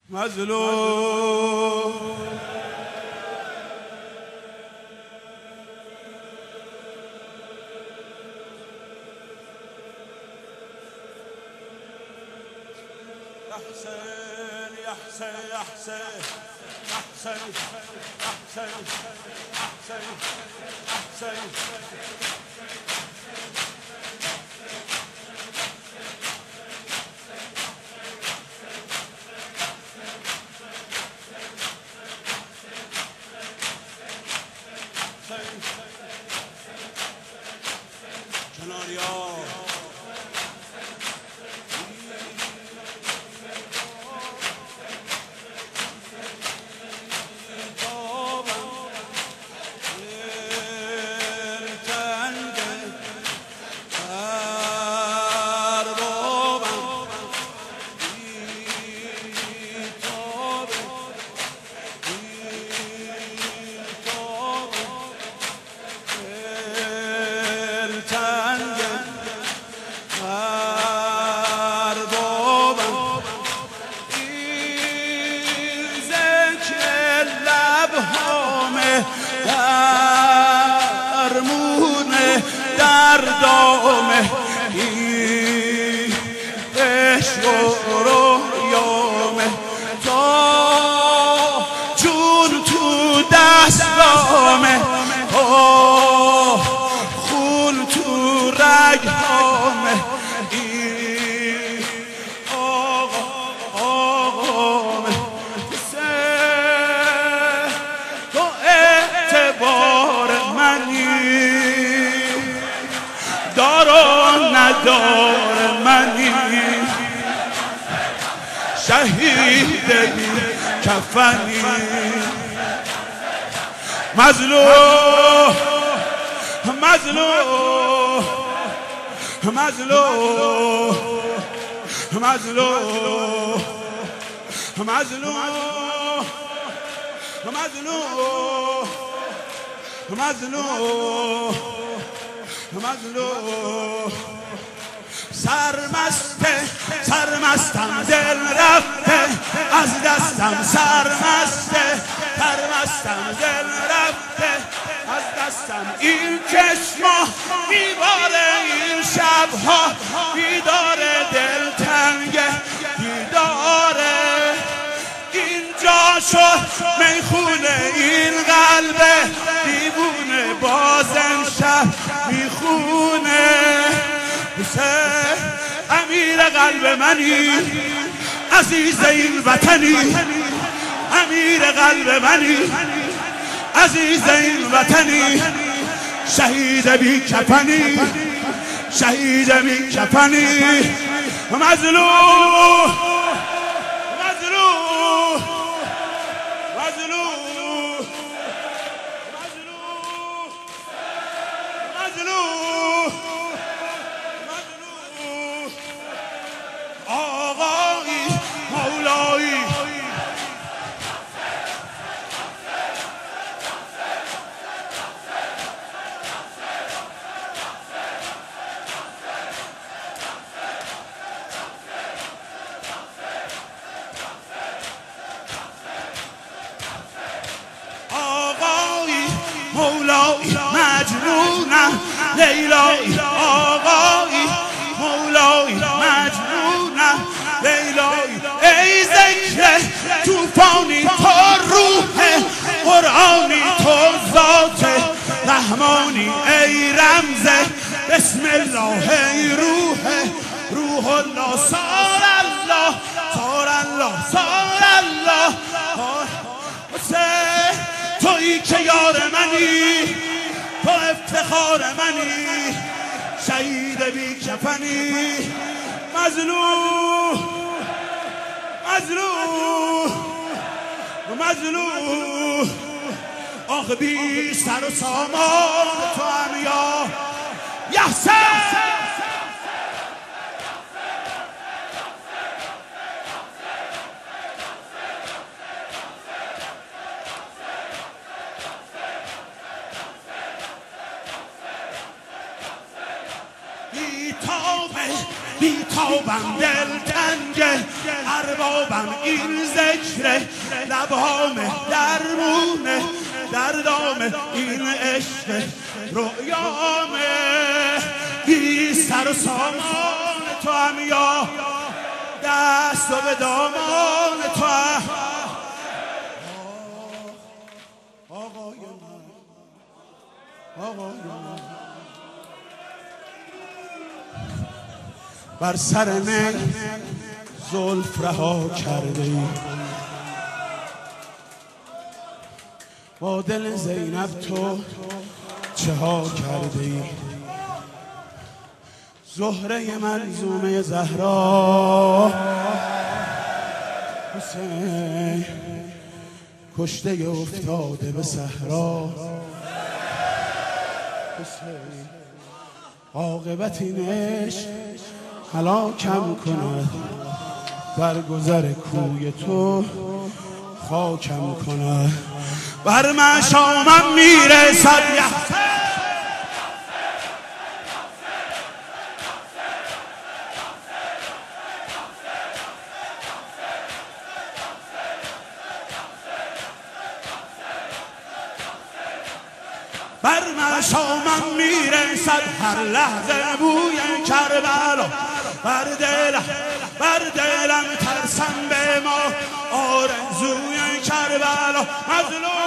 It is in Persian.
مظلوم دردامه این عشق و رویامه تا جون تو دستامه خون تو رگامه این آقامه تو اعتبار منی دار و ندار منی شهید بی کفنی مظلوم مظلوم مظلوم مظلوم مظلوم مظلوم مظلوم سرمستم دل رفته از دستم سرمستم دل رفته از دستم این چشما بیداره این شبها بیداره دلتنگه بیداره اینجا شد میخونه این قلب دیوونه بازم شب میخونه امیر قلب منی عزیز این وطنی امیر قلب منی عزیز این وطنی شهید بی کفنی شهید بی کفنی مظلوم مظلوم مظلوم مظلوم آقایی مولایی مولایی مجنونم لیلایی آقایی مولایی مجنونم لیلایی ای ذکر توفانی تو روح قرآنی تو ذات رحمانی ای رمز بسم الله ای روح الله سار الله سار الله سار الله تویی که یار منی تو افتخار منی شهید بی کفنی مظلوم مظلوم مظلوم آخ بی سر و سامان تو هم یا یحسن بیتابم دلتنگه اربابم این ذکر لبهام درمونه در دام این عشق رؤیامه بی سر و سامان تو هم یا دست و به دامان تو هم آقای من آقای من بر سر نی زلف رها کرده ای با دل زینب تو چه ها کرده ای زهره منظومه زهرا حسین کشته افتاده به صحرا حسین عاقبت این عشق هلاکم کند در گذر کوی تو خاکم کند بر مشامم میرسد بر مشامم میرسد هر لحظه بوی کربلا بر دلم ترسم به ما آرزوی کربلا مظلوم